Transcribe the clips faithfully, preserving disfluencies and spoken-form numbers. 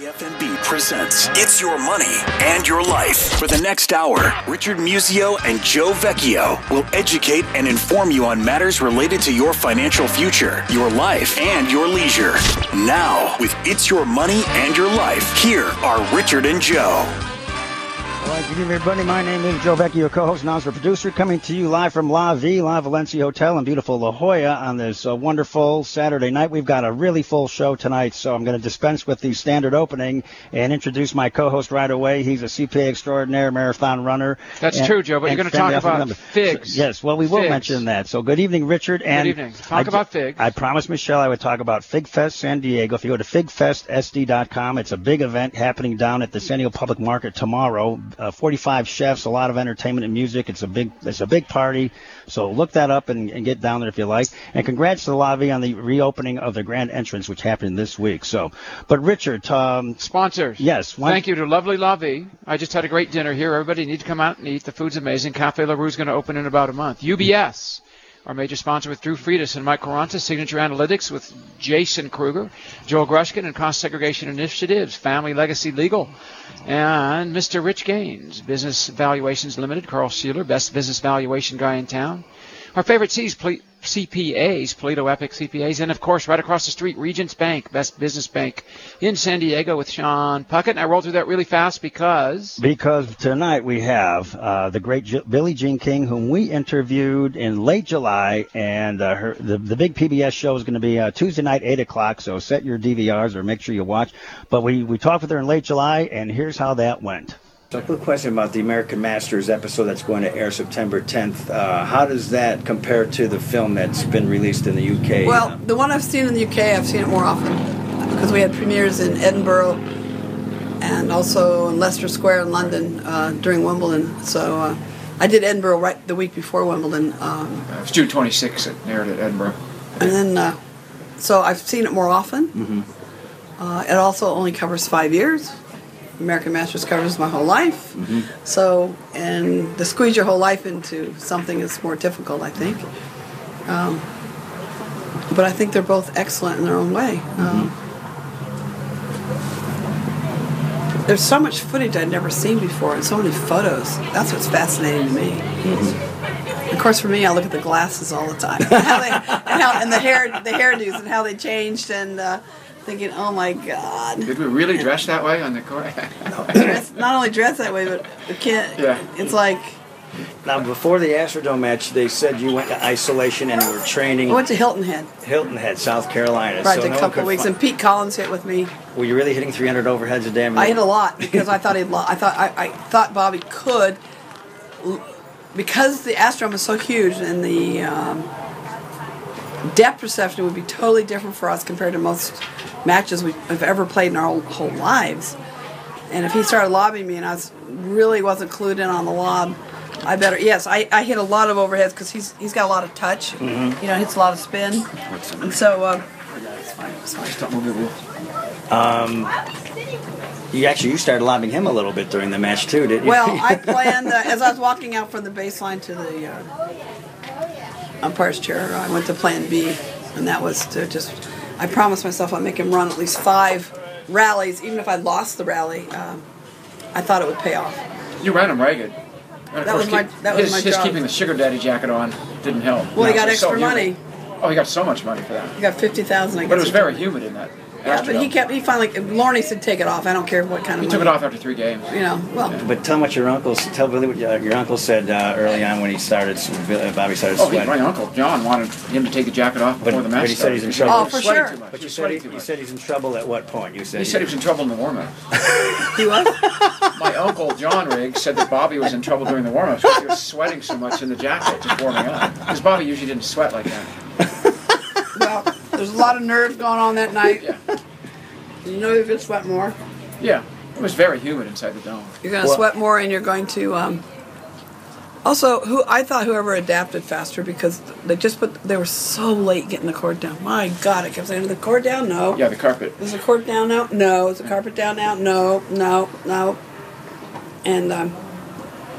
K F M B presents It's Your Money and Your Life. For the next hour, Richard Musio and Joe Vecchio will educate and inform you on matters related to your financial future, your life, and your leisure. Now, with It's Your Money and Your Life, here are Richard and Joe. All right, good evening, everybody. My name is Joe Vecchio, co-host and also producer, coming to you live from La Vie, La Valencia Hotel in beautiful La Jolla on this uh, wonderful Saturday night. We've got a really full show tonight, so I'm going to dispense with the standard opening and introduce my co-host right away. He's a C P A extraordinaire, marathon runner. That's and, true, Joe, but you're going to talk about figs. So, yes, well, we will figs. mention that. So good evening, Richard. And good evening. Talk I, about figs. I promised Michelle I would talk about Fig Fest San Diego. If you go to fig fest s d dot com, it's a big event happening down at the San Diego Public Market tomorrow. Uh, forty-five chefs, a lot of entertainment and music. It's a big, it's a big party. So look that up and, and get down there if you like. And congrats to the La Vie on the reopening of the grand entrance, which happened this week. So, but Richard, um, sponsors. Yes. One, Thank you to lovely La Vie. I just had a great dinner here. Everybody needs to come out and eat. The food's amazing. Cafe La Rue is going to open in about a month. U B S. Our major sponsor with Drew Friedis and Mike Quaranta, Signature Analytics with Jason Kruger, Joel Grushkin and Cost Segregation Initiatives, Family Legacy Legal, and Mister Rich Gaines, Business Valuations Limited, Carl Sheeler, best business valuation guy in town. Our favorite C's, C P As, Polito Epic C P As, and of course right across the street, Regents Bank, best business bank in San Diego with Sean Puckett. And I rolled through that really fast because... Because tonight we have uh, the great J- Billie Jean King, whom we interviewed in late July, and uh, her the, the big P B S show is going to be uh, Tuesday night, eight o'clock, so set your D V Rs or make sure you watch. But we, we talked with her in late July, and here's how that went. So a quick question about the American Masters episode that's going to air September tenth. Uh, how does that compare to the film that's been released in the U K? Well, the one I've seen in the U K, I've seen it more often because we had premieres in Edinburgh and also in Leicester Square in London uh, during Wimbledon. So uh, I did Edinburgh right the week before Wimbledon. Um, it was June twenty-sixth it aired at Edinburgh. And then, uh, so I've seen it more often. Mm-hmm. Uh, it also only covers five years. American Masters covers my whole life. Mm-hmm. So, and to squeeze your whole life into something is more difficult, I think. Um, but I think they're both excellent in their own way. Um, mm-hmm. There's so much footage I'd never seen before and so many photos. That's what's fascinating to me. Mm-hmm. Of course, for me, I look at the glasses all the time. and, how they, and, how, and the hair, the hairdos and how they changed and... Uh, thinking, oh my God. Did we really dress that way on the court? dress, not only dress that way, but the kid, yeah. It's like... Now, before the Astrodome match, they said you went to isolation and you were training... I went to Hilton Head. Hilton Head, South Carolina. Right, so a no couple of weeks, find... and Pete Collins hit with me. Were you really hitting three hundred overheads a day? I hit a lot, because I thought he'd... Lo- I thought I, I thought Bobby could... Because the Astrodome is so huge, and the... Um, depth perception would be totally different for us compared to most matches we've ever played in our whole, whole lives. And if he started lobbing me and I was, really wasn't clued in on the lob, I better, yes, I, I hit a lot of overheads because he's he's got a lot of touch. Mm-hmm. You know, hits a lot of spin. And so, uh, it's fine, it's fine. Um, you actually, you started lobbing him a little bit during the match too, didn't you? Well, I planned, uh, as I was walking out from the baseline to the uh, umpire's chair, I went to plan B, and that was to just, I promised myself I'd make him run at least five rallies, even if I lost the rally. Um, I thought it would pay off. You ran him ragged. That was my that was his, my his job. keeping the sugar daddy jacket on didn't help. Well, he No, got it was so extra money. humid. Oh, he got so much money for that. He got fifty thousand. I guess. But it was very humid in that. Yeah, but he kept. He finally. Lorne said, "Take it off. I don't care what kind of." He money. took it off after three games. You know, well. Yeah. But tell me what your uncle, tell Billy what your, your uncle said uh, early on when he started, uh, Bobby started Oh, sweating. he, my uncle John wanted him to take the jacket off before but, the match But he said he's in trouble. Oh, for sure. Too much. But He you was said, he, too you much. said he's in trouble at what point? You said He said he was in trouble in the warm-up. He was. My uncle John Riggs said that Bobby was in trouble during the warm-ups because he was sweating so much in the jacket just warming up. Because Bobby usually didn't sweat like that. Well, there's a lot of nerves going on that night. Yeah. You know you're going to sweat more. Yeah. It was very humid inside the dome. You're going to Well- sweat more, and you're going to. Um, also, who I thought whoever adapted faster because they just put. They were so late getting the cord down. My God, I kept saying, "Is the cord down? No." Yeah, the carpet. Is the cord down now? No. Is the carpet down now? No. No. No. And um,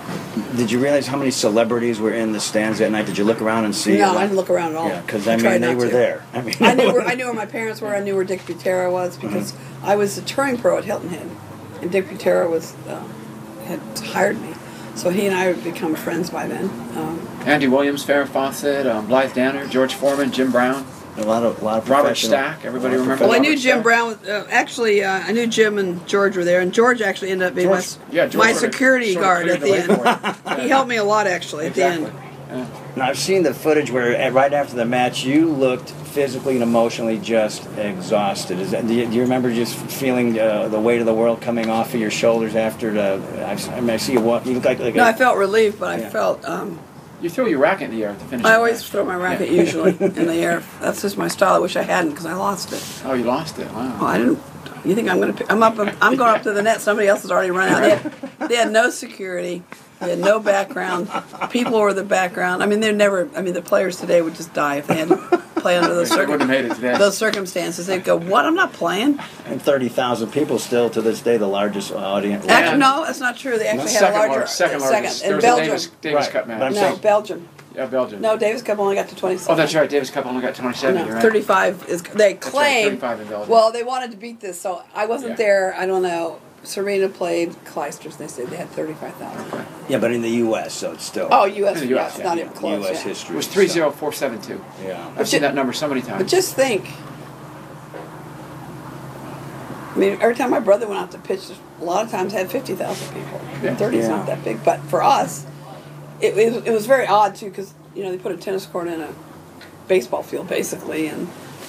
Did you realize how many celebrities were in the stands that night? Did you look around and see? No, I didn't look around at all. Yeah, because I, I mean tried they not were to. there. I mean, I knew where I knew where my parents were. I knew where Dick Butera was because mm-hmm. I was a touring pro at Hilton Head, and Dick Butera was uh, had hired me, so he and I had become friends by then. Um, Andy Williams, Farrah Fawcett, um, Blythe Danner, George Foreman, Jim Brown. A lot of, a lot of Robert Stack. Everybody remember? Well, I Robert knew Jim Stack? Brown. Uh, actually, uh, I knew Jim and George were there, and George actually ended up being George, my, yeah, George my sort of- security sort of guard cleared at the way end. for it. He helped me a lot actually Exactly. at the end. Yeah. Now I've seen the footage where uh, right after the match you looked physically and emotionally just exhausted. Is that, do, you, do you remember just feeling uh, the weight of the world coming off of your shoulders after the? I, I mean, I see you walk. You look like, like No, a, I felt relieved, but I Yeah. felt. Um, You throw your racket in the air at the finish. I of the always match. throw my racket Yeah. usually in the air. That's just my style. I wish I hadn't because I lost it. Oh, you lost it. Wow. Oh, I didn't. You think I'm gonna? pick- I'm up. I'm going up to the net. Somebody else has already run out. They had, they had no security. They had no background. People were the background. I mean, they're never. I mean, the players today would just die if they had to play under those, They circum- wouldn't have made it today. those circumstances. They'd go, "What? I'm not playing." and thirty thousand people still to this day the largest audience. Yeah. Actually, no, that's not true. They actually had second a larger large, second largest. in There was a Belgium. Davis, Davis Right, Cup but match. I'm No, saying- Belgium. Yeah, Belgium. No, Davis Cup only got to twenty-seven. Oh, that's right. Davis Cup only got twenty-seven. No, You're right. thirty-five is they right, claim. thirty-five in Belgium. Well, they wanted to beat this, so I wasn't Yeah. there. I don't know. Serena played Clijsters. They said they had thirty-five thousand. Yeah, but in the U S, so it's still. Oh, U S In the U S, yeah, it's yeah. not even close. U S yeah. history. It was three so- zero four seven two. Yeah. I've But seen ju- that number so many times. But just think. I mean, every time my brother went out to pitch, a lot of times had fifty thousand people. Yeah. thirty is Yeah. not that big, but for us, it, it, it was very odd too because you know they put a tennis court in a baseball field basically, and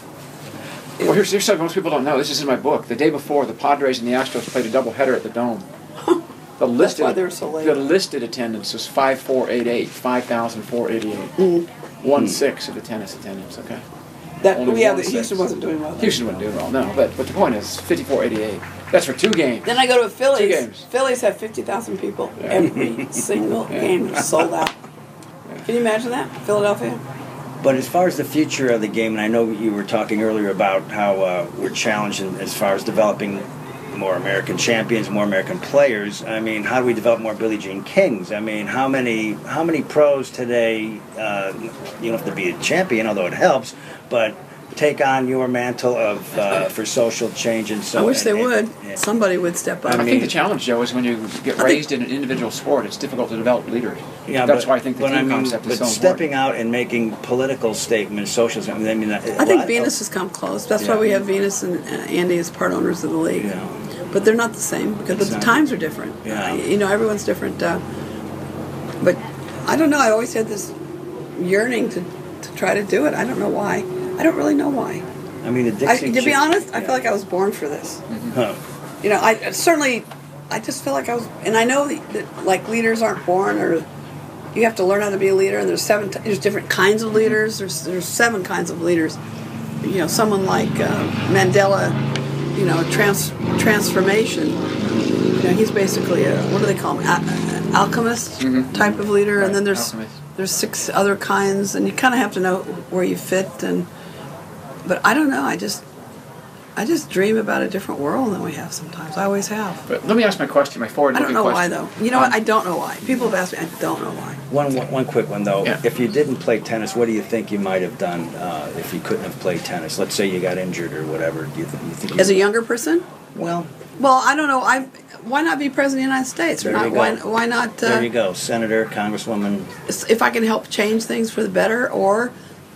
Well, here's, here's something most people don't know. This is in my book. The day before, the Padres and the Astros played a doubleheader at the Dome. The listed, why they were so late. The listed attendance was five thousand four hundred eighty-eight. five thousand four hundred eighty-eight. Mm. One six of the tennis attendance, okay? that Only yeah, one the six. Houston wasn't doing well. then. Houston wouldn't do well, no. But, but the point is, fifty-four eighty-eight. That's for two games. Then I go to Phillies. Two games. Phillies have fifty thousand people. Yeah. Every single Yeah. game is sold out. Can you imagine that? Philadelphia? But as far as the future of the game, and I know you were talking earlier about how uh, we're challenged in, as far as developing more American champions, more American players. I mean, how do we develop more Billie Jean Kings? I mean, how many how many pros today? Uh, you don't have to be a champion, although it helps, but take on your mantle of uh, for social change and so. I wish and, they and- would. and- Somebody would step up. I I think mean- the challenge, Joe, is when you get I raised in an individual sport, it's difficult to develop leaders. Yeah, That's but, why I think the but team I mean, concept is but so stepping important. out and making political statements, social. I mean, I, mean, a I think lot- Venus has come close. That's Yeah. why we have Venus and uh, Andy as part owners of the league. Yeah. But they're not the same because but It's the not. times are different. Yeah. Uh, you know, everyone's different. Uh, but I don't know. I always had this yearning to, to try to do it. I don't know why. I don't really know why. I mean, the I, Dixie to be Chick- honest, I yeah. feel like I was born for this. Huh. You know, I certainly, I just feel like I was, and I know that, that like leaders aren't born, or you have to learn how to be a leader. And there's seven, t- there's different kinds of leaders. There's there's seven kinds of leaders. You know, someone like uh, Mandela, you know, trans transformation. You know, he's basically a what do they call him, Al- alchemist Mhm. type of leader. Right, And then there's alchemist. there's six other kinds, and you kind of have to know where you fit. And but I don't know. I just. I just dream about a different world than we have sometimes. I always have. But let me ask my question, my I forward-looking don't know question. why, though. You know what? Um, I don't know why. People have asked me. I don't know why. One, one one quick one though. Yeah. If you didn't play tennis, what do you think you might have done uh, if you couldn't have played tennis? Let's say you got injured or whatever. Do you, th- you think? You As a younger person, well, well, I don't know. I why not be president of the United States? Or There not? you go. Why, why not? there you Uh, go, senator, congresswoman. if I can help change things for the better, or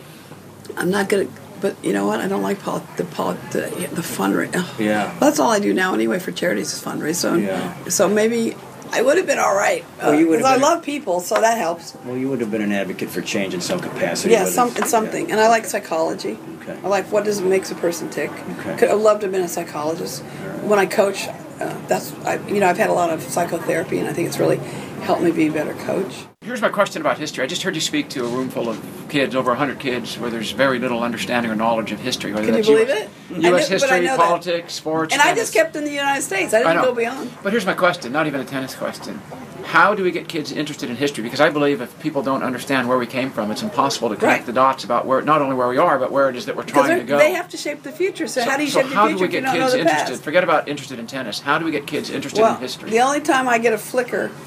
I'm not gonna. But you know what? I don't like poli- the poli- the, the fundraising. Yeah. Well, that's all I do now anyway for charities is fundraise. So Yeah. so maybe I would have been all right. Well, you would because have I been- love people, so that helps. Well, you would have been an advocate for change in some capacity. Yeah, whether some it's- it's something, yeah. and I like psychology. Okay. I like what does makes a person tick. Okay. Could have loved to have been a psychologist. When I coach, uh, that's I, you know I've had a lot of psychotherapy, and I think it's really helped me be a better coach. Here's my question about history. I just heard you speak to a room full of kids, over one hundred kids, where there's very little understanding or knowledge of history. Whether Can you that's believe U S it? I U S knew- but I history, know that. politics, sports, And I tennis. just kept in the United States. I I didn't know. go beyond. But here's my question, not even a tennis question. How do we get kids interested in history? Because I believe if people don't understand where we came from, it's impossible to connect Right. the dots about where not only where we are, but where it is that we're Because trying to go. they have to shape the future. So, how do you so shape the how future do we if you get don't know kids the interested? past? Forget about interested in tennis. How do we get kids interested Well, in history? the only time I get a flicker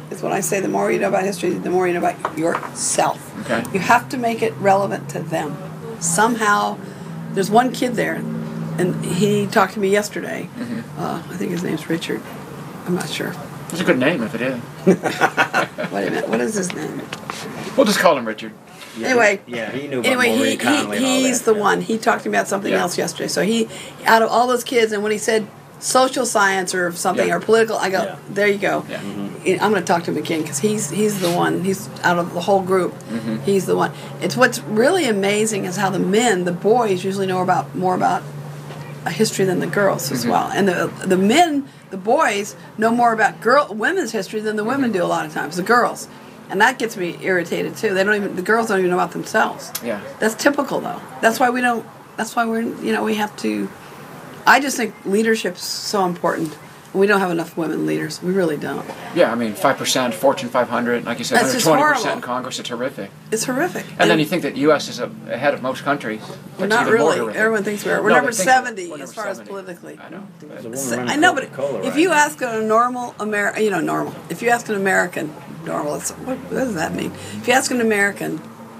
is when I say the more you know about history, the more you know about yourself. Okay. You have to make it relevant to them. Somehow, there's one kid there, and he talked to me yesterday. Mm-hmm. Uh, I think his name's Richard. I'm not sure. It's a good name if it is. Wait a minute. What is his name? We'll just call him Richard. Yeah, Anyway, he, yeah, he knew about Anyway, Maureen he, Conley he and all he's that. the one. He talked to me about something Yeah. else yesterday. So he, out of all those kids, and when he said social science or something Yeah. or political, I go, Yeah. there you go. Yeah. I'm going to talk to him again because he's he's the one. He's out of the whole group. Mm-hmm. He's the one. It's what's really amazing is how the men, the boys, usually know about more about a history than the girls as Mm-hmm. well. And the the men, the boys, know more about girl women's history than the women Mm-hmm. do a lot of times. The girls. And that gets me irritated too. They don't even the girls don't even know about themselves. Yeah. That's typical though. That's why we don't that's why we're you know, we have to I just think leadership's so important. We don't have enough women leaders. We really don't. Yeah, I mean, five percent, Fortune five hundred, like you said, That's one just hundred twenty percent in horrible. Congress, it's horrific. It's horrific. And, then you think that U S is a, ahead of most countries. We're That's not even more really. horrific. Everyone thinks we're. We're No, number they think we're- seventy we're as number far as seventy. politically. I know. There's a But- woman running I know, but Coca-Cola if right you now. ask a normal American, you know, normal. If you ask an American, normal, it's, what, what does that mean? If you ask an American,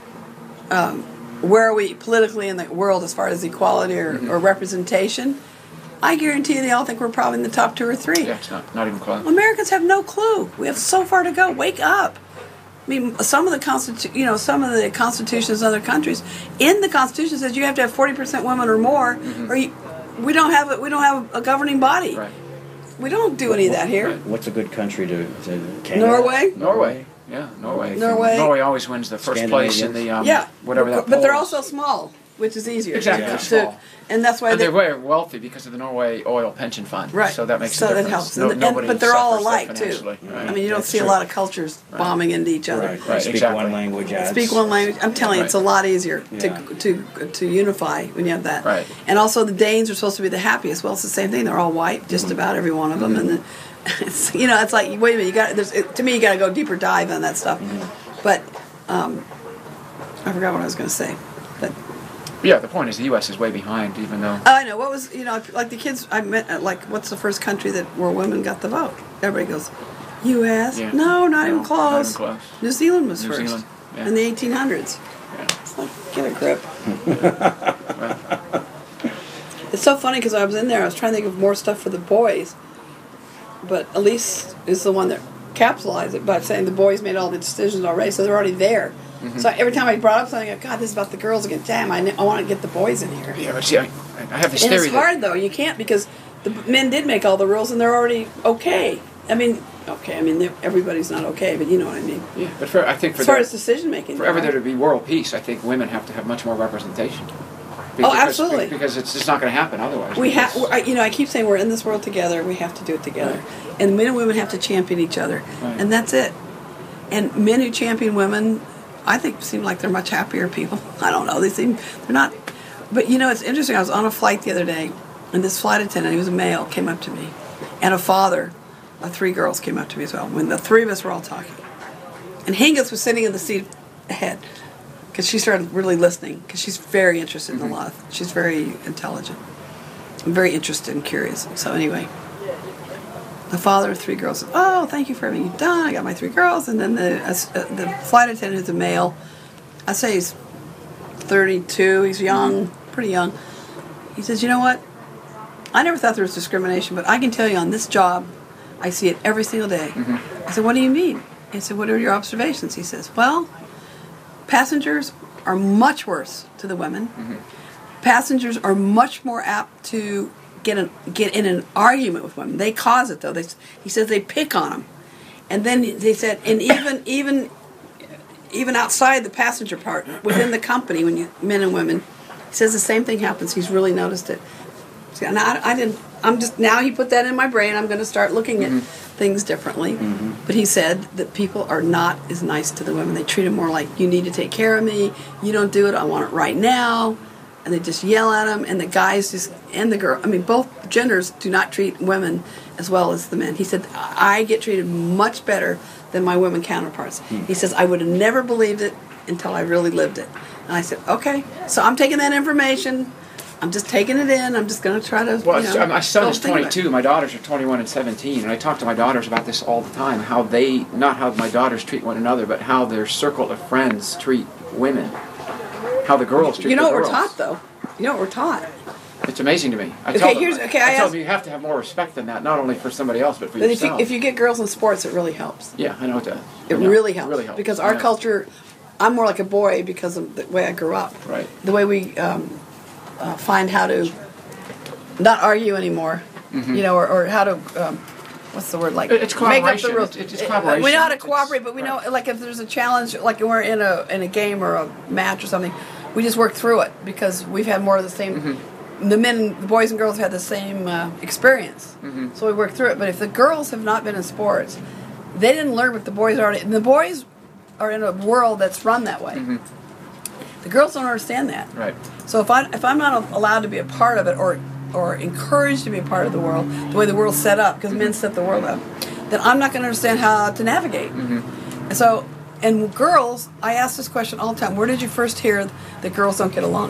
um, where are we politically in the world as far as equality or, Mm-hmm. or representation, I guarantee you they all think we're probably in the top two or three. Yeah, it's not, not even close. Americans have no clue. We have so far to go. Wake up. I mean, some of the constitu- you know, some of the constitutions of other countries, in the Constitution says you have to have forty percent women or more, Mm-hmm. or you, we don't have a, we don't have a governing body. Right. We don't do any of that here. Right. What's a good country to, to Canada? Norway. Norway. Yeah, Norway. Norway. Norway always wins the first place in the, um, Yeah, whatever that but, but they're poll also is. small, which is easier. Exactly, to, they're to- small. and that's why And they they're very wealthy because of the Norway oil pension fund. right. So that makes so a difference. that helps. No, and, and, nobody but they're all suffers alike that too. financially. Right. I mean, you don't That's see true. a lot of cultures bombing into each other. Right. Right, Speak exactly. one language. Yeah, Speak it's- one language. I'm telling you, it's a Right. lot easier Yeah. to to to unify when you have that. Right. And also, the Danes are supposed to be the happiest. Well, it's the same thing. They're all white, just about every one of them. Mm-hmm. And then, it's, you know, it's like wait a minute. You got there's it, to me. You got to go deeper dive on that stuff. Mm-hmm. But um, I forgot what I was going to say. But Yeah, the point is the U S is way behind, even though. oh, I know what was you know like the kids. I met uh, like what's the first country that where women got the vote? Everybody goes, U S Yeah. No, not No, even close. not even close. New Zealand was New first Zealand, yeah. in the eighteen hundreds. Yeah. It's like, get a grip. Well, It's so funny because I was in there. I was trying to think of more stuff for the boys, but Elise is the one that capsulized it by saying the boys made all the decisions already, so they're already there. Mm-hmm. So every time I brought up something, I go, God, this is about the girls again. Damn, I, I want to get the boys in here. yeah, but see, I, I have this And theory it's that. hard though. You can't because the men did make all the rules and they're already okay. I mean, okay. I mean, they're- everybody's not okay, but you know what I mean. Yeah, but for, I think for As far there- as decision making, for ever there to be world peace, I think women have to have much more representation. Be- Oh, because, absolutely. Because it's just not going to happen otherwise. we have, Because- you know, I keep saying we're in this world together. We have to do it together, and men and women have to champion each other, Right. and that's it. And men who champion women, I think, seem like they're much happier people. I don't know. They seem they're not. But you know, it's interesting. I was on a flight the other day, and this flight attendant, he was a male, came up to me, and a father of three girls came up to me as well. When the three of us were all talking, and Hingis was sitting in the seat ahead. Because she started really listening, because she's very interested in a lot of, she's very intelligent, and very interested and curious. So anyway, the father of three girls said, "Oh, thank you for everything you've done. I got my three girls." And then the uh, the flight attendant, who's a male, I say he's thirty-two. He's young, pretty young. He says, "You know what? I never thought there was discrimination, but I can tell you on this job, I see it every single day." I said, "What do you mean?" He said, "What are your observations?" He says, "Well, passengers are much worse to the women. Mm-hmm. Passengers are much more apt to get an, get in an argument with women. They cause it though. They, he says they pick on them, and then they said, and even even even outside the passenger part within the company, when you men and women, he says the same thing happens. He's really noticed it. See, and I, I didn't. I'm just now he put that in my brain. I'm going to start looking at things differently. But he said that people are not as nice to the women. They treat them more like, you need to take care of me. You don't do it. I want it right now. And they just yell at them. And the guys just and the girl. I mean, both genders do not treat women as well as the men. He said, I get treated much better than my women counterparts. He says, I would have never believed it until I really lived it. And I said, okay. So I'm taking that information. I'm just taking it in. I'm just going to try to. Well, you know, my son is don't think of it. twenty-two. My daughters are twenty-one and seventeen, and I talk to my daughters about this all the time. How they, not how my daughters treat one another, but how their circle of friends treat women. How the girls treat You know the what girls. we're taught, though. You know what we're taught. It's amazing to me. I Okay, tell them, here's- okay, I, I tell asked- them you have to have more respect than that, not only for somebody else, but for But if you, yourself. if you get girls in sports, it really helps. yeah, I know it does. It I know. really helps. It really helps. Because our Yeah. culture, I'm more like a boy because of the way I grew up. Right. The way we um, uh, find how to not argue anymore, you know, or, or how to, um, what's the word, like It- it's make up the collaboration. rules. It's- it's Uh, collaboration. We know how to It's- cooperate, but we know, right. like if there's a challenge, like we're in a in a game or a match or something, we just work through it because we've had more of the same. The men, the boys and girls have had the same uh, experience, so we work through it. But if the girls have not been in sports, they didn't learn what the boys already. And the boys are in a world that's run that way. The girls don't understand that. Right. So if I if I'm not allowed to be a part of it or or encouraged to be a part of the world, the way the world's set up, because men set the world up, then I'm not going to understand how to navigate. And so, and girls, I ask this question all the time: where did you first hear that girls don't get along?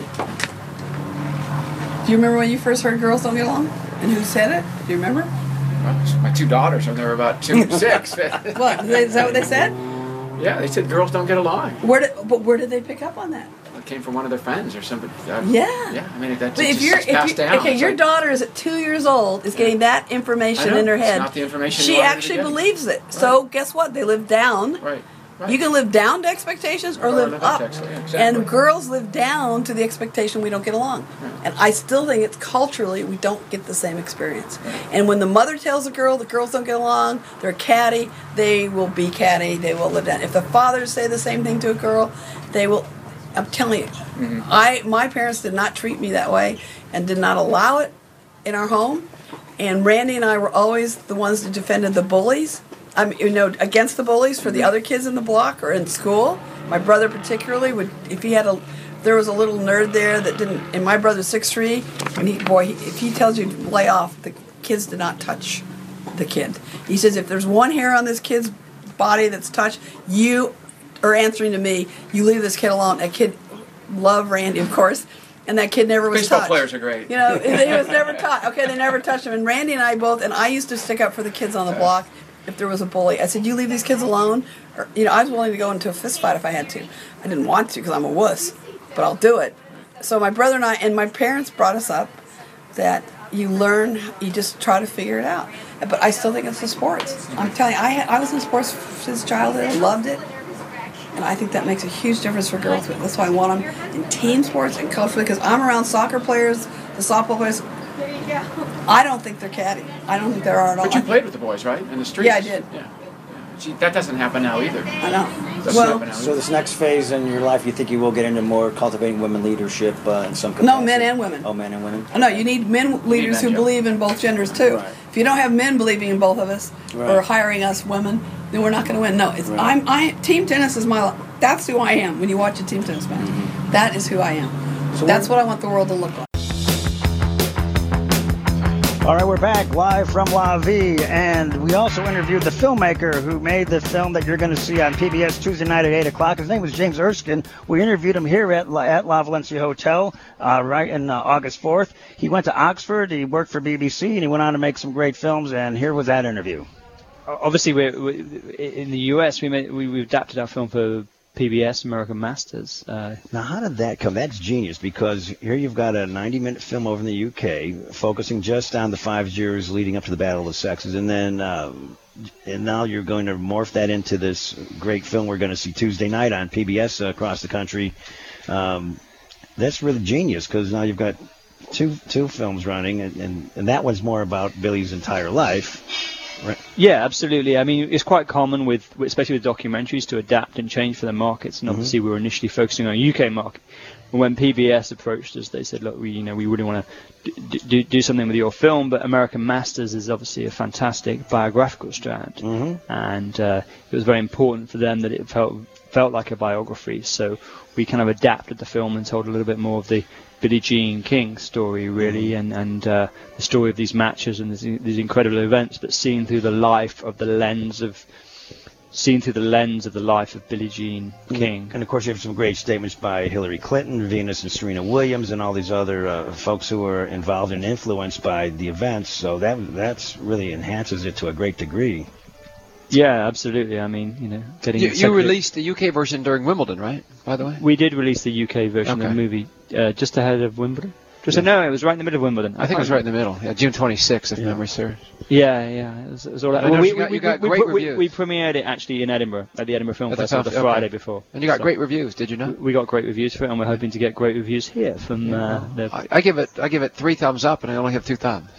Do you remember when you first heard girls don't get along? And who said it? Do you remember? Well, my two daughters, when they were about two and six. What? Is that what they said? Yeah, they said girls don't get along. Where did, but where did they pick up on that? It came from one of their friends or somebody. Uh, Yeah. Yeah, I mean, that's But if just you're, it's if passed you down. okay, It's your like- daughter is at two years old, is getting that information I know. in her It's head. not the information she you wanted to actually get. believes it. So guess what? They live down. Right. Right. You can live down to expectations or, Or live live up. up to ex- exactly. And girls live down to the expectation we don't get along. And I still think it's culturally we don't get the same experience. And when the mother tells a girl the girls don't get along, they're catty, they will be catty, they will live down. If the fathers say the same thing to a girl, they will. I'm telling you, Mm-hmm. I my parents did not treat me that way and did not allow it in our home. And Randy and I were always the ones that defended the bullies. I mean, you know, against the bullies for the other kids in the block or in school. My brother particularly would, if he had a, there was a little nerd there that didn't. And my brother's six three, and he, boy, he, if he tells you to lay off, the kids did not touch the kid. He says if there's one hair on this kid's body that's touched, you are answering to me. You leave this kid alone. That kid loved Randy, of course. And that kid never was Baseball touched. players are great. You know, he was never taught. Okay, they never touched him. And Randy and I both, and I used to stick up for the kids on the block if there was a bully. I said, you leave these kids alone. Or, you know, I was willing to go into a fist fight if I had to. I didn't want to because I'm a wuss, but I'll do it. So my brother and I, and my parents brought us up that you learn, you just try to figure it out. But I still think it's the sports. I'm telling you, I, had, I was in sports since childhood, loved it. And I think that makes a huge difference for girls. That's why I want them in team sports and culturally, because I'm around soccer players, the softball players. I don't think they're catty. I don't think there are at all. But you played with the boys, right? In the streets? Yeah, I did. Yeah. Gee, that doesn't happen now either. I know. Doesn't Well, happen now So either. this next phase in your life, you think you will get into more cultivating women leadership uh, in some capacity? No, men and women. Oh, men and women. no, you need men leaders men, who Joe. believe in both genders too. Right. If you don't have men believing in both of us Right. or hiring us women, then we're not going to win. No, it's Right. I'm I team tennis is my that's who I am. When you watch a team tennis match, Mm-hmm. that is who I am. So that's when- what I want the world to look like. All right, we're back live from La Vie, and we also interviewed the filmmaker who made the film that you're going to see on P B S Tuesday night at eight o'clock. His name was James Erskine. We interviewed him here at La, at La Valencia Hotel uh, right in uh, August fourth. He went to Oxford, he worked for B B C, and he went on to make some great films, and here was that interview. Obviously, we're, we in the U S, we, made, we we adapted our film for P B S, American Masters. Uh, Now, how did that come? That's genius, because here you've got a ninety-minute film over in the U K focusing just on the five years leading up to the Battle of the Sexes, and then um, and now you're going to morph that into this great film we're going to see Tuesday night on P B S uh, across the country. Um, that's really genius, because now you've got two two films running, and, and, and that one's more about Billy's entire life. Right. Yeah, absolutely. I mean, it's quite common with, especially with documentaries, to adapt and change for the markets. And obviously, we were initially focusing on a U K market. And when P B S approached us, they said, "Look, we, you know, we really want to do, do, do something with your film, but American Masters is obviously a fantastic biographical strand, Mm-hmm. and uh, it was very important for them that it felt felt like a biography. So we kind of adapted the film and told a little bit more of the Billie Jean King story, really, and and uh, the story of these matches and these, these incredible events, but seen through the life of the lens of seen through the lens of the life of Billie Jean King. And of course, you have some great statements by Hillary Clinton, Venus and Serena Williams, and all these other uh, folks who were involved and influenced by the events. So that that's really enhances it to a great degree. Yeah, absolutely. I mean, you know, getting You, you released the U K version during Wimbledon, right? By the way, we did release the U K version Okay. of the movie uh, just ahead of Wimbledon. Just Yeah. no, it was right in the middle of Wimbledon. I think it was right in the middle. Yeah, June twenty-sixth, if Yeah. memory serves. Yeah, yeah. It was, it was all right. I Well, know we, you got- we, you got we, great we, reviews. we premiered it actually in Edinburgh at the Edinburgh Film At the Festival Film- the okay. Friday before. And you got So great reviews, did you not? We got great reviews for it, and we're hoping to get great reviews here from uh, the. I, I give it I give it three thumbs up, and I only have two thumbs.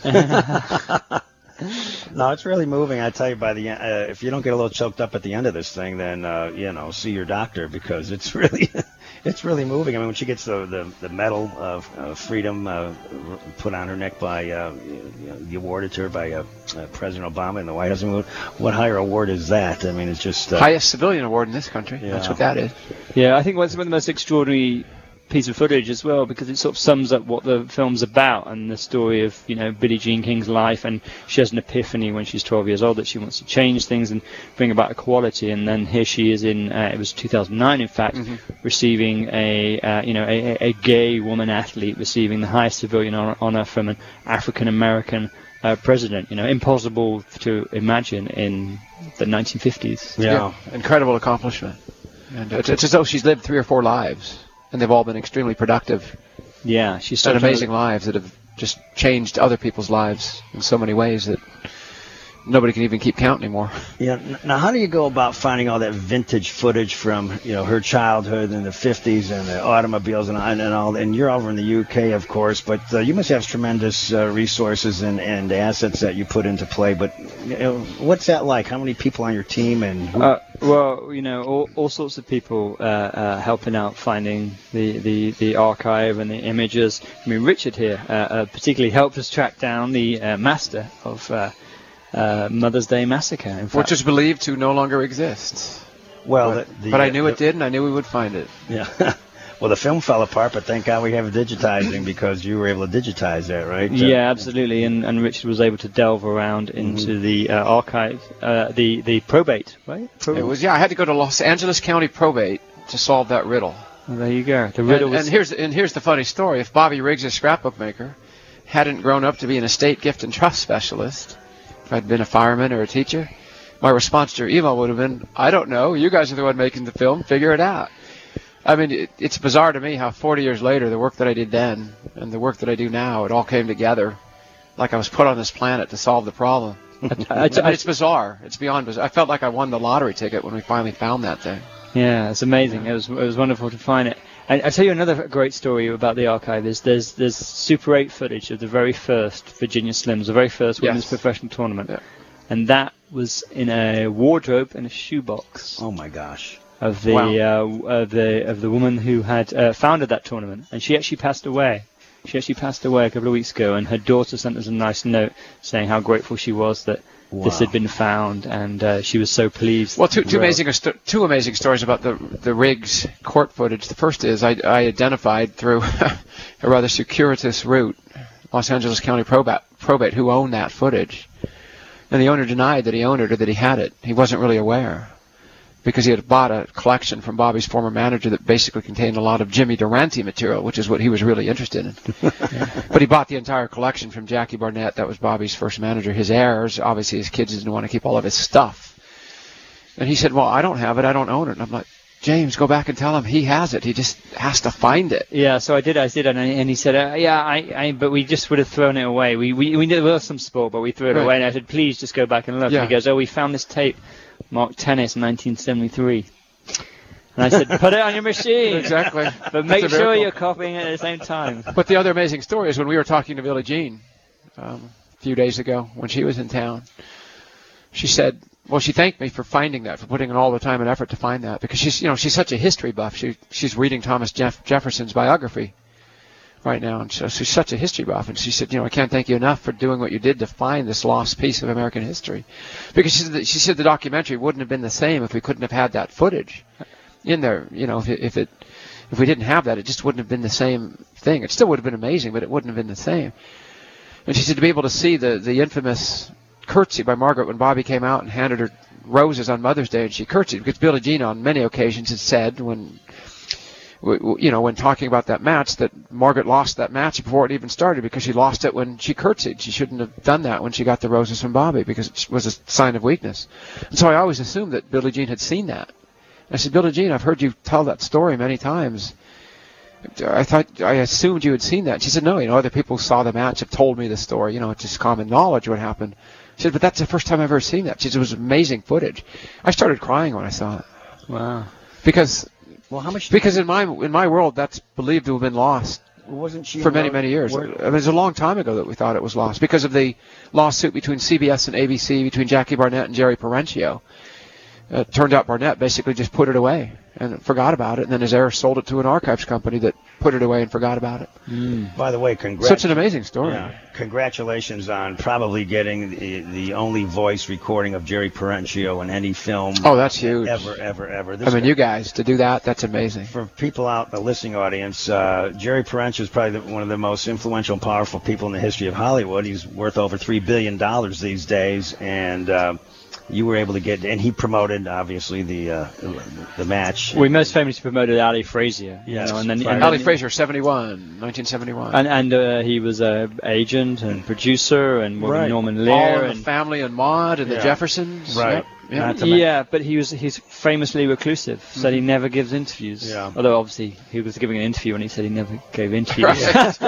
No, it's really moving. I tell you, by the end, uh, if you don't get a little choked up at the end of this thing, then uh, you know, see your doctor, because it's really, it's really moving. I mean, when she gets the the, the medal of uh, freedom uh, put on her neck by uh, you know, the awarded to her by uh, uh, President Obama in the White House, I mean, what, what higher award is that? I mean, it's just uh, Highest civilian award in this country. Yeah. That's what that is. Yeah, I think that's one of the most extraordinary piece of footage as well, because it sort of sums up what the film's about and the story of, you know, Billie Jean King's life, and she has an epiphany when she's twelve years old that she wants to change things and bring about equality, and then here she is in uh, it was two thousand nine, in fact, Mhm. receiving a uh, you know a, a gay woman athlete receiving the highest civilian honor, honor from an African American uh, president. You know, impossible to imagine in the nineteen fifties. yeah. Incredible accomplishment. And it's, it's as though she's lived three or four lives, and they've all been extremely productive Yeah, she's and such amazing a, lives that have just changed other people's lives in so many ways that nobody can even keep count anymore. Yeah. n- Now, how do you go about finding all that vintage footage from, you know, her childhood in the fifties and the automobiles and, and all? And you're over in the U K, of course, but uh, you must have tremendous uh, resources and, and assets that you put into play. But you know, what's that like? How many people on your team? And who, Uh, well, you know, all, all sorts of people uh, uh, helping out finding the, the, the archive and the images. I mean, Richard here uh, uh, particularly helped us track down the uh, master of uh, uh, Mother's Day Massacre. In fact, Which is believed to no longer exist. well, but, the, the, but I knew the, it did, and I knew we would find it. Yeah. Well, the film fell apart, but thank God we have digitizing, because you were able to digitize that, right? yeah, absolutely. And, and Richard was able to delve around into Mm-hmm. the uh, archive, uh, the the probate, right? Probate. It was yeah. I had to go to Los Angeles County Probate to solve that riddle. Well, there you go. The riddle And, was. and here's and here's the funny story. If Bobby Riggs, a scrapbook maker, hadn't grown up to be an estate gift and trust specialist, if I'd been a fireman or a teacher, my response to your email would have been, I don't know. You guys are the one making the film. Figure it out. I mean, it, it's bizarre to me how forty years later, the work that I did then and the work that I do now, it all came together like I was put on this planet to solve the problem. I, I, I, it's bizarre. It's beyond bizarre. I felt like I won the lottery ticket when we finally found that thing. Yeah, it's amazing. It was it was wonderful to find it. And I'll tell you another great story about the archive is there's there's Super eight footage of the very first Virginia Slims, the very first women's Yes. professional tournament, Yeah. and that was in a wardrobe and a shoebox Oh my gosh. of the Wow. uh, of the of the woman who had uh, founded that tournament, and she actually passed away. She actually passed away a couple of weeks ago, and her daughter sent us a nice note saying how grateful she was that this Wow. had been found, and uh, she was so pleased. Well, two, two Well, amazing sto- two amazing stories about the the Riggs court footage. The first is I, I identified through a rather circuitous route Los Angeles County probate, probate who owned that footage, and the owner denied that he owned it or that he had it. He wasn't really aware because he had bought a collection from Bobby's former manager that basically contained a lot of Jimmy Durante material, which is what he was really interested in. But he bought the entire collection from Jackie Barnett. That was Bobby's first manager. His heirs, obviously his kids didn't want to keep all of his stuff. And he said, well, I don't have it. I don't own it. And I'm like, James, go back and tell him he has it. He just has to find it. Yeah, so I did, I did, and, I, and he said, uh, yeah, I, I, but we just would have thrown it away. We, we, we there was some sport, but we threw it Right. away. And I said, please just go back and look. Yeah. And he goes, oh, we found this tape, marked tennis, nineteen seventy-three. And I said, put it on your machine. Exactly. But make That's a sure miracle. you're copying it at the same time. But the other amazing story is when we were talking to Billie Jean um, a few days ago when she was in town, she said, well, she thanked me for finding that, for putting in all the time and effort to find that, because she's, you know, she's such a history buff. She, she's reading Thomas Jeff- Jefferson's biography right now, and so she's such a history buff. And she said, you know, I can't thank you enough for doing what you did to find this lost piece of American history, because she said, that, she said the documentary wouldn't have been the same if we couldn't have had that footage in there. You know, if it, if it if we didn't have that, it just wouldn't have been the same thing. It still would have been amazing, but it wouldn't have been the same. And she said to be able to see the the infamous curtsy by Margaret when Bobby came out and handed her roses on Mother's Day and she curtsied, because Billie Jean on many occasions had said when, you know, when talking about that match, that Margaret lost that match before it even started because she lost it when she curtsied. She shouldn't have done that when she got the roses from Bobby because it was a sign of weakness. And so I always assumed that Billie Jean had seen that. I said, Billie Jean, I've heard you tell that story many times. I thought, I assumed you had seen that. She said, no, you know, other people who saw the match have told me the story. You know, it's just common knowledge what happened. She said, but that's the first time I've ever seen that. She said, it was amazing footage. I started crying when I saw it. Wow. Because, well, how much? Because in my in my world, that's believed to have been lost. Wasn't she for many, many years? I mean, it was a long time ago that we thought it was lost because of the lawsuit between C B S and A B C, between Jackie Barnett and Jerry Perenchio. Uh, it turned out Barnett basically just put it away and forgot about it, and then his heir sold it to an archives company that put it away and forgot about it. Mm. By the way, congrats. Such an amazing story. Yeah. Congratulations on probably getting the, the only voice recording of Jerry Perenchio in any film. Oh, that's huge. Ever, ever, ever. This I mean, guy, you guys, to do that, that's amazing. For people out in the listening audience, uh, Jerry Perenchio is probably the, one of the most influential and powerful people in the history of Hollywood. He's worth over three billion dollars these days, and uh, you were able to get, and he promoted, obviously, the uh, the match. We most famously promoted Ali Frazier. Yes. You know, and then, and Ali Frazier, seventy-one, nineteen seventy-one. And, and uh, he was an agent and producer, and right. Norman Lear. All and the family and Maude and yeah. the Jeffersons. Right. Yep. Yeah. yeah, but he was he's famously reclusive, mm-hmm. so he never gives interviews. Yeah. Although obviously he was giving an interview and he said he never gave interviews. Right.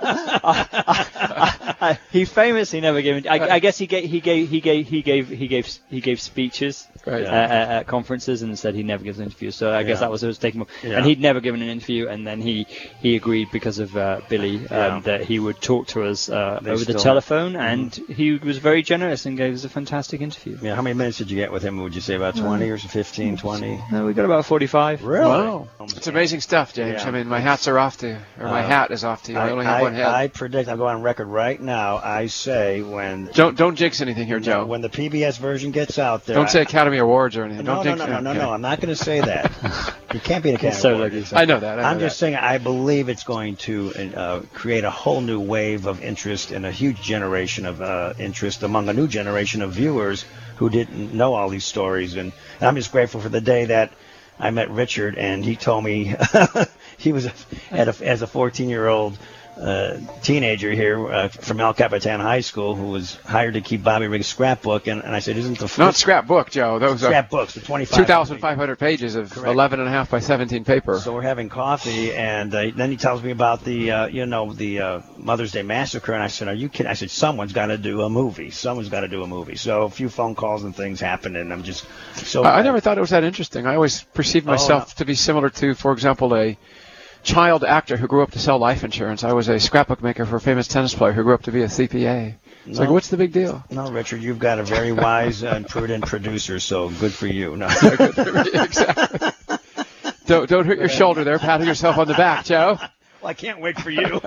He famously never gave. I, I guess he gave he gave he gave he gave he gave he gave speeches right. uh, at, at conferences and said he never gives interviews. So I guess yeah. that was what was taking him. Yeah. And he'd never given an interview, and then he he agreed because of uh, Billy um, yeah. that he would talk to us uh, over still, the telephone, mm-hmm. and he was very generous and gave us a fantastic interview. Yeah. How many minutes did you get with him? Would you say about twenty or fifteen, twenty? No, we got about forty-five. Really? Wow. It's amazing stuff, James. Yeah. I mean, my hats are off to, or my uh, hat is off to you. I, I only have I, one head. I predict, I'll go on record right now, I say when... Don't don't jinx anything here, Joe. No, when the P B S version gets out there... Don't say I, Academy Awards or anything. No, don't no, jinx no, no, no, okay. no, I'm not going to say that. You can't be an Academy so Award. lucky. I know that. I know I'm just that. saying I believe it's going to uh, create a whole new wave of interest and a huge generation of uh, interest among a new generation of viewers who didn't know all these stories. And, and I'm just grateful for the day that I met Richard, and he told me he was a, at a, as a fourteen-year-old uh, teenager here uh, from El Capitan High School who was hired to keep Bobby Riggs' scrapbook, and, and I said, "Isn't the first not scrapbook, Joe? Those scrapbooks, the twenty-five two thousand five hundred pages of Correct. eleven and a half by seventeen paper." So we're having coffee, and uh, then he tells me about the, uh, you know, the uh, Mother's Day Massacre, and I said, "Are you kidding?" I said, "Someone's got to do a movie. Someone's got to do a movie." So a few phone calls and things happened, and I'm just so. I, I never thought it was that interesting. I always perceived myself oh, no. to be similar to, for example, a child actor who grew up to sell life insurance. I was a scrapbook maker for a famous tennis player who grew up to be a C P A. It's no, like, what's the big deal? No, Richard, you've got a very wise and prudent producer, so good for you. No. Exactly. Don't don't hurt your shoulder there, patting yourself on the back, Joe. Well, I can't wait for you.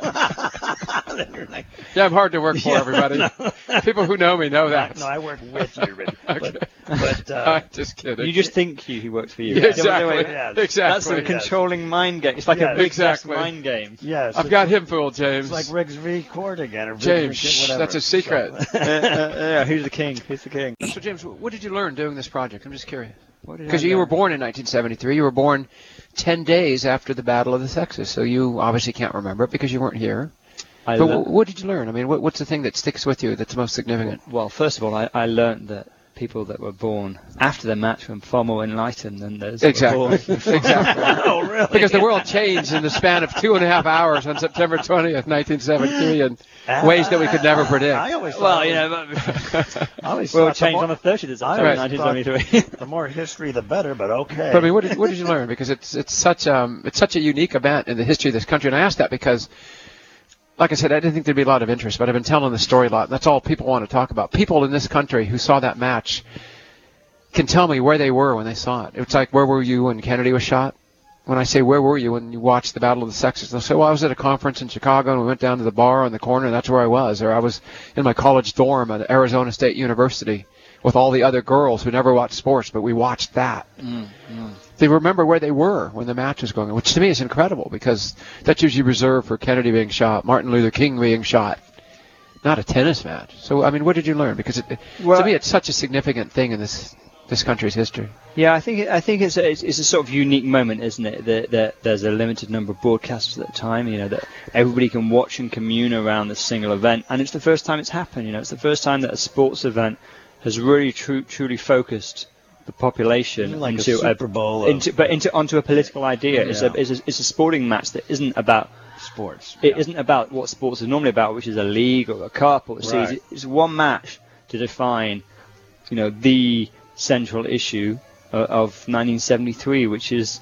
Yeah, I'm hard to work for, Yeah, everybody. no. People who know me know that. No, I work with you, Richard. Okay. But, but uh, I'm just kidding. You just think he, he works for you. Yeah, exactly. Yeah, That's Exactly. a controlling mind game. It's like Yes. a big Exactly. mind game. yes, I've got him fooled, James. It's like Riggs v. Cord again, or Riggs James, v. shh, whatever. that's a secret. So- uh, uh, yeah, who's the king? Who's the king? So, James, what did you learn doing this project? I'm just curious. What did Because I you learn? were born in nineteen seventy-three. You were born ten days after the Battle of the Sexes, so you obviously can't remember it because you weren't here. I But lear- w- what did you learn? I mean, what, what's the thing that sticks with you that's most significant? Well, first of all, I, I learned that people that were born after the match were far more enlightened than those that Exactly. were born. Exactly. Oh, really? Because the world changed in the span of two and a half hours on September twentieth, nineteen seventy-three, in ways that we could never predict. I always thought Well, it you was- know, I always well, thought it changed the more, on the thirtieth of I September, always nineteen thought seventy-three. the more history, the better. But okay. But I mean, what did, what did you learn? Because it's it's such um it's such a unique event in the history of this country, and I asked that because, like I said, I didn't think there'd be a lot of interest, but I've been telling the story a lot. And that's all people want to talk about. People in this country who saw that match can tell me where they were when they saw it. It's like, where were you when Kennedy was shot? When I say, where were you when you watched the Battle of the Sexes? They'll say, well, I was at a conference in Chicago, and we went down to the bar on the corner, and that's where I was. Or I was in my college dorm at Arizona State University with all the other girls who never watched sports, but we watched that. Mm, mm. They remember where they were when the match was going on, which to me is incredible because that's usually reserved for Kennedy being shot, Martin Luther King being shot, not a tennis match. So, I mean, what did you learn? Because it, Well, to me, it's such a significant thing in this this country's history. Yeah, I think it, I think it's a, it's, it's a sort of unique moment, isn't it? That, that there's a limited number of broadcasters at the time, you know, that everybody can watch and commune around this single event, and it's the first time it's happened. You know, it's the first time that a sports event has really tru- truly focused the population like into a Super Bowl, a, into, but into onto a political idea. Yeah. It's a it's a it's a sporting match that isn't about sports. It yeah. isn't about what sports is normally about, which is a league or a cup or a series. Right. It's one match to define, you know, the central issue uh, of nineteen seventy-three, which is,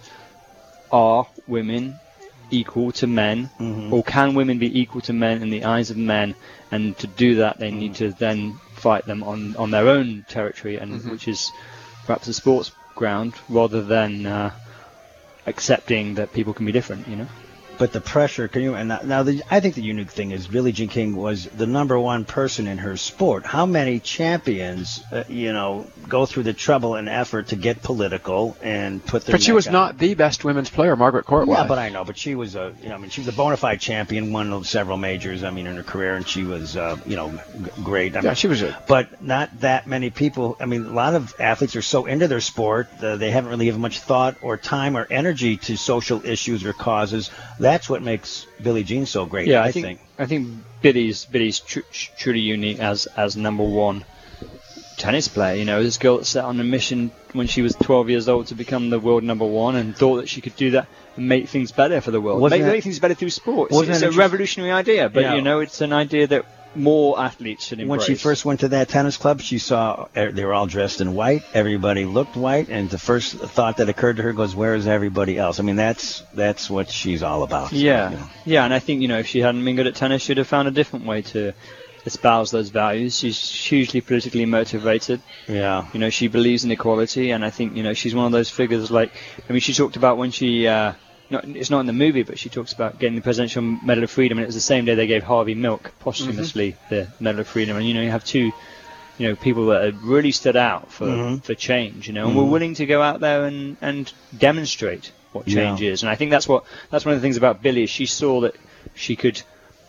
are women equal to men, mm-hmm. or can women be equal to men in the eyes of men? And to do that, they mm-hmm. need to then fight them on, on their own territory, and mm-hmm. which is perhaps a sports ground, rather than uh, accepting that people can be different, you know. But the pressure, can you? And now, the, I think the unique thing is Billie Jean King was the number one person in her sport. How many champions, uh, you know, go through the trouble and effort to get political and put their? But she neck was out? not the best women's player, Margaret Court was. Yeah, but I know. But she was a, you know, I mean, she was a bona fide champion, won several majors. I mean, in her career, and she was, uh, you know, g- great. I yeah, mean, she was. A, but not that many people. I mean, a lot of athletes are so into their sport, uh, they haven't really given much thought or time or energy to social issues or causes. That's what makes Billie Jean so great. Yeah, I, I think, think. I think Billie's Billie's tr- tr- truly unique as as number one tennis player. You know, this girl that set on a mission when she was twelve years old to become the world number one, and thought that she could do that and make things better for the world. Wasn't Make, that, make things better through sport. It's, wasn't it's that a interest- revolutionary idea, but Yeah. you know, it's an idea that more athletes should embrace. When she first went to that tennis club, she saw er, they were all dressed in white. Everybody looked white, and the first thought that occurred to her goes, "Where is everybody else?" I mean, that's that's what she's all about. Yeah, So, you know. yeah, and I think, you know, if she hadn't been good at tennis, she'd have found a different way to espouse those values. She's hugely politically motivated. Yeah. You know, she believes in equality, and I think, you know, she's one of those figures. Like, I mean, she talked about when she, uh, not, it's not in the movie, but she talks about getting the Presidential Medal of Freedom, and it was the same day they gave Harvey Milk posthumously mm-hmm. the Medal of Freedom. And, you know, you have two, you know, people that have really stood out for, mm-hmm. for change, you know, and mm-hmm. were willing to go out there and, and demonstrate what change yeah. is. And I think that's what that's one of the things about Billie, is she saw that she could,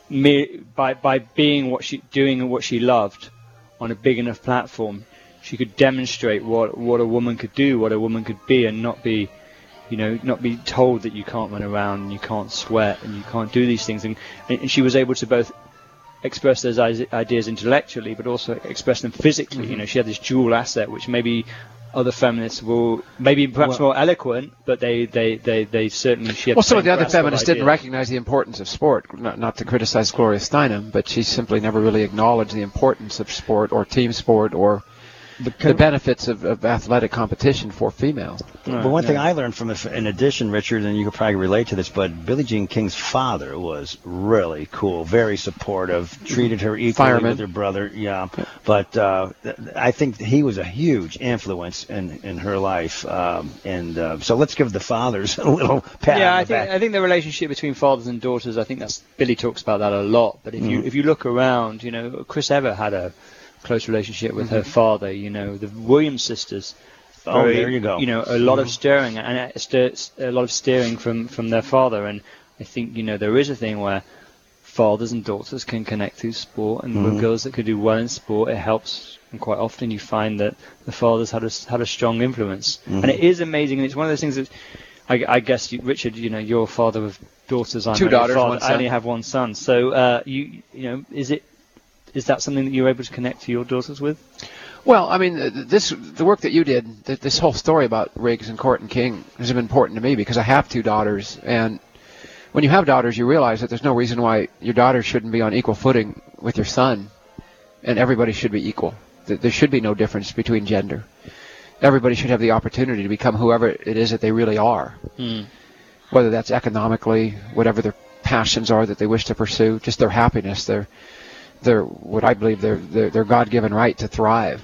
by by being what she doing what she loved on a big enough platform, she could demonstrate what what a woman could do, what a woman could be, and not be, you know, not be told that you can't run around and you can't sweat and you can't do these things. And, and she was able to both express those ideas intellectually, but also express them physically. Mm-hmm. You know, she had this dual asset, which maybe other feminists will, maybe perhaps well, more eloquent, but they, they, they, they certainly, she had well, the some same of the other grasp of feminists didn't ideas. recognize the importance of sport. Not, not to criticize Gloria Steinem, but she simply never really acknowledged the importance of sport or team sport or the benefits of, of athletic competition for females. Right, but one yeah. thing I learned from it, in addition, Richard, and you could probably relate to this, but Billie Jean King's father was really cool, very supportive, treated her equally Fireman. with her brother. Yeah, but uh, I think he was a huge influence in, in her life. Um, and uh, so let's give the fathers a little pat Yeah, on I the think back. I think the relationship between fathers and daughters, I think that's Billie talks about that a lot. But if mm. you if you look around, you know, Chris Evert had a close relationship with mm-hmm. her father. You know, the Williams sisters. Oh, very, there you go. You know, a lot mm-hmm. of stirring and a, stir, a lot of steering from, from their father. And I think, you know, there is a thing where fathers and daughters can connect through sport, and mm-hmm. with girls that could do well in sport, it helps. And quite often you find that the fathers had a, had a strong influence. Mm-hmm. And it is amazing. And it's one of those things that, I, I guess, you, Richard, you know, you're a father of daughters. I'm Two daughters, father. one son. I only have one son. So, uh, you, you know, is it, is that something that you're able to connect to your daughters with? Well, I mean, this the work that you did, this whole story about Riggs and Court and King has been important to me because I have two daughters, and when you have daughters, you realize that there's no reason why your daughter shouldn't be on equal footing with your son, and everybody should be equal. There should be no difference between gender. Everybody should have the opportunity to become whoever it is that they really are, hmm. whether that's economically, whatever their passions are that they wish to pursue, just their happiness, their their what I believe their their, their God-given right to thrive.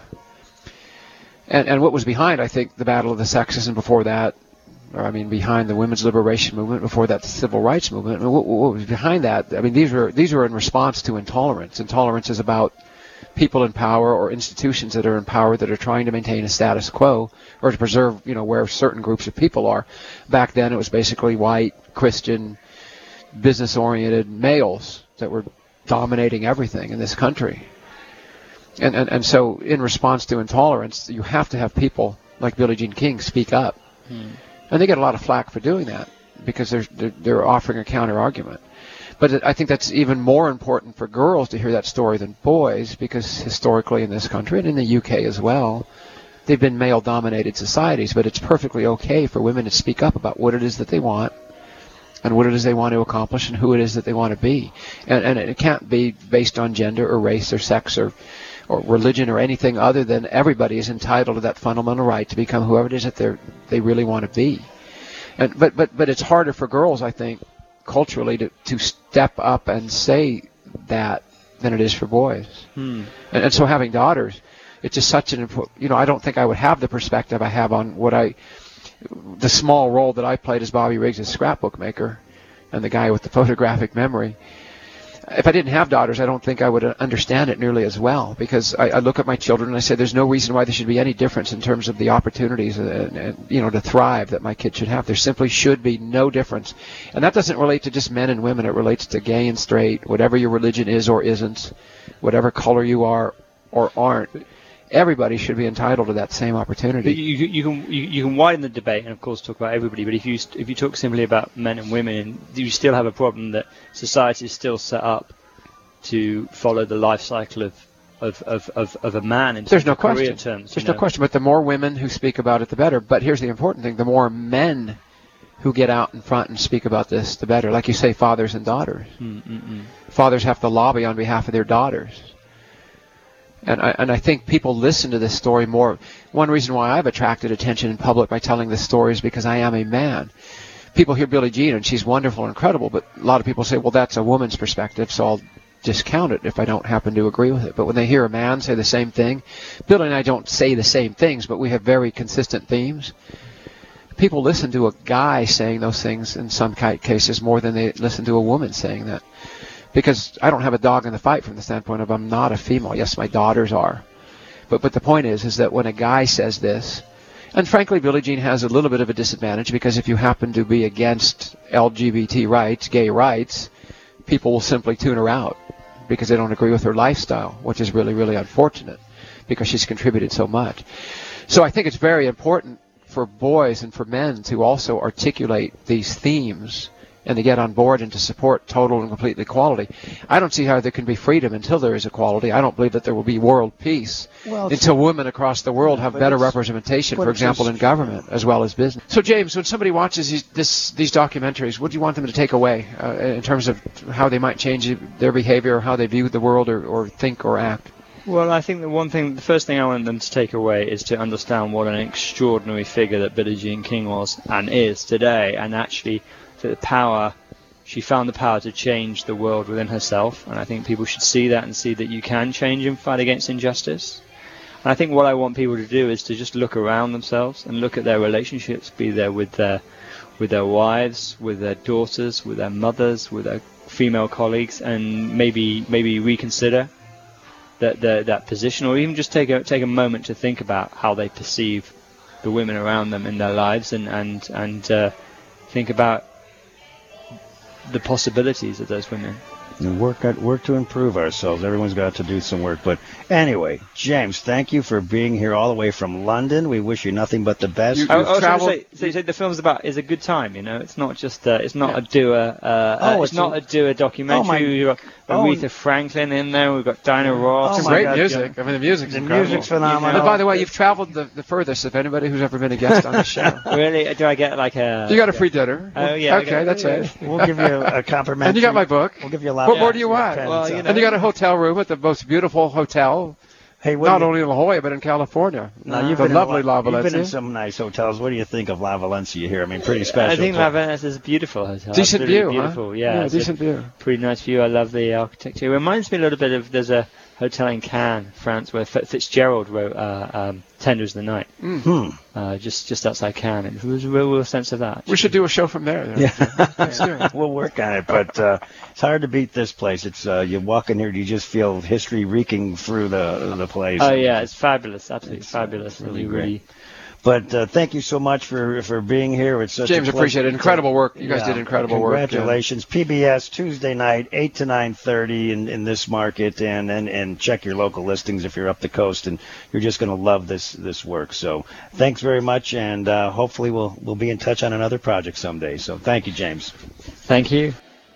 And and what was behind, I think, the battle of the sexes, and before that, or I mean, behind the women's liberation movement, before that, the civil rights movement. I mean, what, what was behind that? I mean, these were these were in response to intolerance. Intolerance is about people in power or institutions that are in power that are trying to maintain a status quo or to preserve, you know, where certain groups of people are. Back then, it was basically white, Christian, business-oriented males that were dominating everything in this country. And, and and so in response to intolerance, you have to have people like Billie Jean King speak up. Hmm. And they get a lot of flack for doing that because they're, they're, they're offering a counter-argument. But I think that's even more important for girls to hear that story than boys, because historically in this country, and in the U K as well, they've been male-dominated societies, but it's perfectly okay for women to speak up about what it is that they want and what it is they want to accomplish and who it is that they want to be. And, and it can't be based on gender or race or sex or, or religion or anything other than everybody is entitled to that fundamental right to become whoever it is that they they really want to be. And but, but, but it's harder for girls, I think, culturally to, to step up and say that than it is for boys. Hmm. And, and so having daughters, it's just such an important, you know, I don't think I would have the perspective I have on what I, the small role that I played as Bobby Riggs' scrapbook maker and the guy with the photographic memory. If I didn't have daughters, I don't think I would understand it nearly as well, because I, I look at my children and I say there's no reason why there should be any difference in terms of the opportunities and, and, you know, to thrive that my kids should have. There simply should be no difference. And that doesn't relate to just men and women. It relates to gay and straight, whatever your religion is or isn't, whatever color you are or aren't. Everybody should be entitled to that same opportunity. But you, you can you, you can widen the debate and of course talk about everybody. But if you if you talk simply about men and women, you still have a problem that society is still set up to follow the life cycle of of of, of, of a man in There's no of career question. terms. There's you no know? question. But the more women who speak about it, the better. But here's the important thing: the more men who get out in front and speak about this, the better. Like you say, fathers and daughters. Mm-mm-mm. Fathers have to lobby on behalf of their daughters. And I, and I think people listen to this story more. One reason why I've attracted attention in public by telling this story is because I am a man. People hear Billie Jean, and she's wonderful and incredible, but a lot of people say, well, that's a woman's perspective, so I'll discount it if I don't happen to agree with it. But when they hear a man say the same thing, Billie and I don't say the same things, but we have very consistent themes. People listen to a guy saying those things in some cases more than they listen to a woman saying that. Because I don't have a dog in the fight from the standpoint of I'm not a female. Yes, my daughters are. But but the point is, is that when a guy says this, and frankly, Billie Jean has a little bit of a disadvantage because if you happen to be against L G B T rights, gay rights, people will simply tune her out because they don't agree with her lifestyle, which is really, really unfortunate because she's contributed so much. So I think it's very important for boys and for men to also articulate these themes and to get on board and to support total and complete equality. I don't see how there can be freedom until there is equality. I don't believe that there will be world peace well, until women across the world have better representation, for example, in government as well as business. So, James, when somebody watches these, this, these documentaries, what do you want them to take away uh, in terms of how they might change their behavior or how they view the world or, or think or act? Well, I think the one thing, the first thing I want them to take away is to understand what an extraordinary figure that Billie Jean King was and is today, and actually the power, she found the power to change the world within herself, and I think people should see that and see that you can change and fight against injustice. And I think what I want people to do is to just look around themselves and look at their relationships, be there with their with their wives, with their daughters, with their mothers, with their female colleagues, and maybe maybe reconsider that that, that position, or even just take a take a moment to think about how they perceive the women around them in their lives, and and and uh, think about the possibilities of those women. And work at, work to improve ourselves. Everyone's got to do some work. But anyway, James, thank you for being here all the way from London. We wish you nothing but the best. You, I, I was going to say, so you said the film's about is a good time. You know, it's not just uh, it's not yeah. a doer. Uh, oh, uh, it's, it's not a, a doer documentary. Oh Aretha oh. Franklin in there. We've got Dinah Ross. Some oh great God, music. yeah. I mean, the music's the incredible. music's phenomenal. And by the way, you've traveled the, the furthest of anybody who's ever been a guest on the show. Really? Do I get like a? You got a free dinner. Oh yeah. Okay, got, that's yeah. it. We'll give you a, a complimentary. And you got my book. We'll give you a lot. What of more do you want? Well, you know, and you got a hotel room at the most beautiful hotel. Hey, not you, only in La Jolla, but in California. No, you've the been lovely in, La Valencia. You've been in some nice hotels. What do you think of La Valencia here? I mean, pretty special. I think La Valencia is a beautiful hotel. Decent Absolutely view, beautiful. Huh? Yeah, yeah decent view. Pretty nice view. I love the architecture. It reminds me a little bit of there's a hotel in Cannes, France, where Fitzgerald wrote uh, um, "Tenders of the Night." Mm-hmm. Uh, just just outside Cannes. It was a real, real sense of that. We should do a show from there. Yeah, we'll work on it. But uh, it's hard to beat this place. It's uh, you walk in here, you just feel history reeking through the the place. Oh yeah, it's fabulous. Absolutely it's, fabulous. Uh, really really, great. really But uh, thank you so much for, for being here. It's such James, a pleasure. appreciate it. Incredible work. You guys Yeah. did incredible Congratulations. work. Yeah. P B S Tuesday night, eight to nine thirty in, in this market, and, and, and check your local listings if you're up the coast, and you're just going to love this this work. So thanks very much, and uh, hopefully we'll we'll be in touch on another project someday. So thank you, James. Thank you.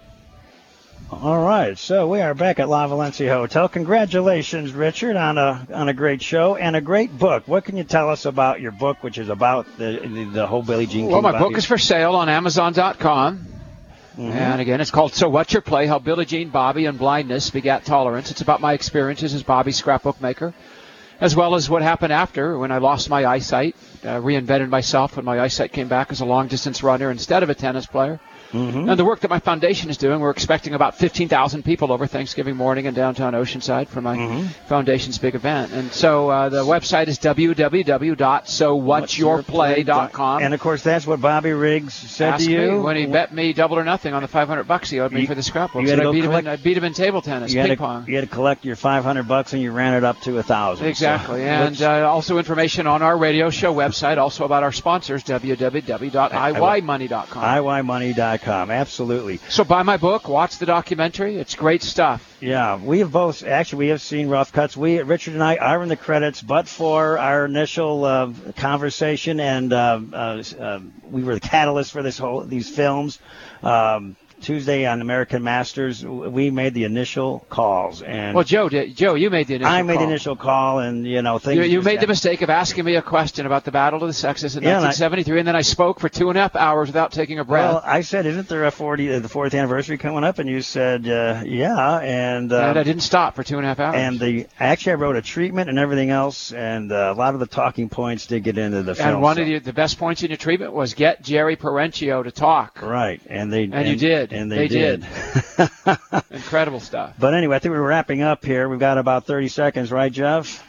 All right, so we are back at La Valencia Hotel. Congratulations, Richard, on a on a great show and a great book. What can you tell us about your book, which is about the the, the whole Billie Jean King? Well, my Bobby? book is for sale on Amazon dot com. Mm-hmm. And again, it's called So What's Your Play? How Billie Jean Bobby and Blindness Begat Tolerance. It's about my experiences as Bobby's scrapbook maker, as well as what happened after when I lost my eyesight, uh, reinvented myself when my eyesight came back as a long-distance runner instead of a tennis player. Mm-hmm. And the work that my foundation is doing, we're expecting about fifteen thousand people over Thanksgiving morning in downtown Oceanside for my mm-hmm. foundation's big event. And so uh, the website is w w w dot so what's your play dot com. And, of course, that's what Bobby Riggs said Asked to you. Me when he bet me double or nothing on the five hundred bucks he owed me you, for the scrapbook. You So I, go beat collect, him in, I beat him in table tennis, you ping to, pong. You had to collect your five hundred bucks and you ran it up to one thousand. Exactly. So, and uh, also information on our radio show website, also about our sponsors, w w w dot i y money dot com. i y money dot com, absolutely. So buy my book, watch the documentary. It's great stuff. Yeah, we have both, actually, we have seen Rough Cuts. We, Richard and I, are in the credits, but for our initial uh, conversation, and uh, uh, uh, we were the catalyst for this whole these films. Um, Tuesday on American Masters, we made the initial calls. And well, Joe, did, Joe, you made the initial call. I made call. the initial call, and, you know, things. You, you made got, the mistake of asking me a question about the Battle of the Sexes in yeah, nineteen seventy-three, and, I, and then I spoke for two and a half hours without taking a breath. Well, I said, isn't there a forty, uh, the fourth anniversary coming up? And you said, uh, yeah. And, uh, and I didn't stop for two and a half hours. And the actually, I wrote a treatment and everything else, and uh, a lot of the talking points did get into the film. And one so. of the, the best points in your treatment was get Jerry Perenchio to talk. Right, and they and, and you did, and they, they did. did. Incredible stuff. But anyway, I think we're wrapping up here. We've got about thirty seconds, right, Jeff?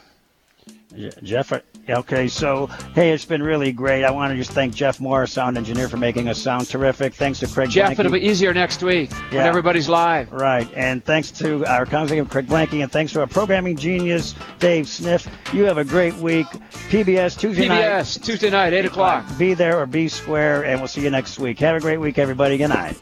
Jeff, okay, so, hey, it's been really great. I want to just thank Jeff Moore, sound engineer, for making us sound terrific. Thanks to Craig Jeff, Blanke. It'll be easier next week yeah. when everybody's live. Right, and thanks to our consultant, Craig Blanke, and thanks to our programming genius, Dave Sniff. You have a great week. P B S Tuesday P B S, night. P B S, Tuesday night, eight o'clock. Be there or be square, and we'll see you next week. Have a great week, everybody. Good night.